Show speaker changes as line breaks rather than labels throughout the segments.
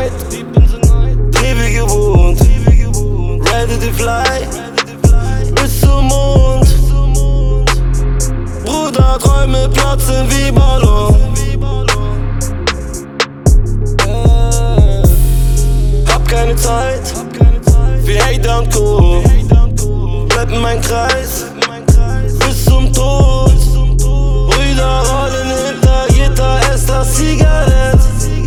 night, Liebe gewohnt, ready to fly, bis zum Mond. Bruder, Träume platzen wie Ballon. Hab keine Zeit für Hater und Co. Bleib in meinem Kreis bis zum Tod. Brüder rollen hinter Gitter, ess das Zigarett.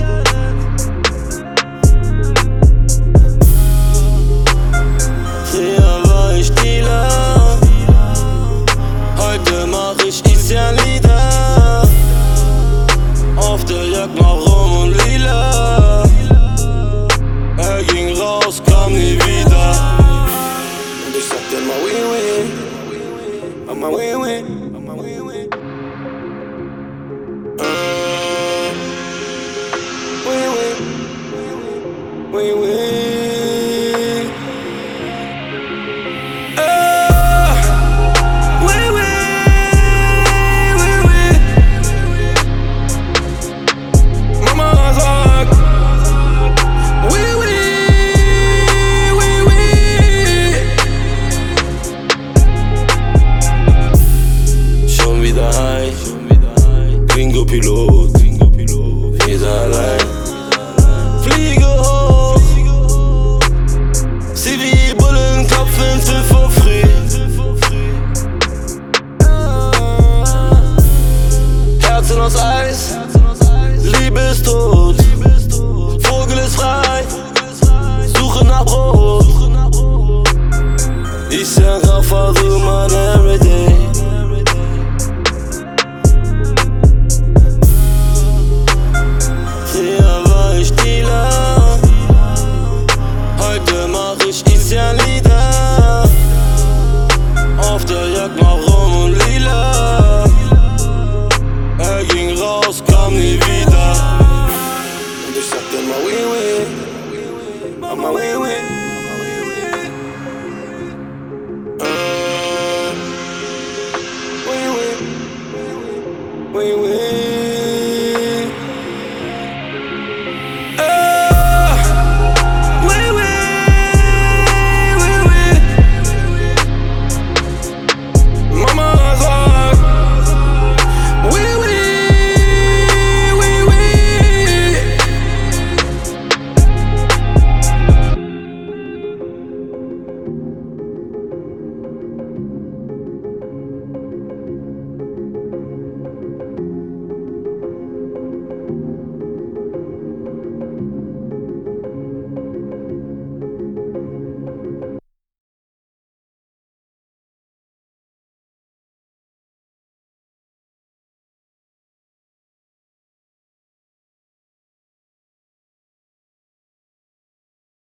Früher war ich Dealer, heute mach ich Lieder. Auf der Jagd nach Rum und Lila. Er ging raus, kam nie wieder. Und ich sagte immer, oui, oui, Mama, oui, oui.